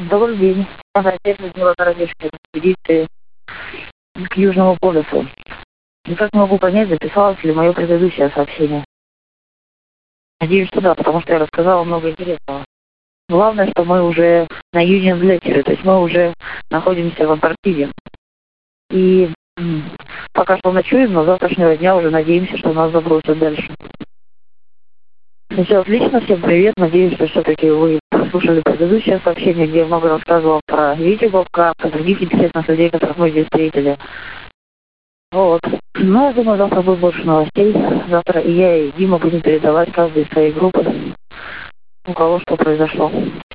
Добрый день. Я отец Людмила Королевская, экспедиции к Южному полюсу. Никак не могу понять, записалось ли мое предыдущее сообщение. Надеюсь, что да, потому что я рассказала много интересного. Главное, что мы уже на Union Glacier, то есть мы уже находимся в Антарктиде. И пока что ночуем, но с завтрашнего дня уже надеемся, что нас забросят дальше. Все отлично, всем привет. Надеюсь, что все-таки вы слушали предыдущее сообщение, где я много рассказывал про Витю Бобка, про других интересных людей, которых мы здесь встретили. Вот. Ну, я думаю, завтра будет больше новостей. Завтра и я, и Дима будем передавать каждой из своей группы, у кого что произошло.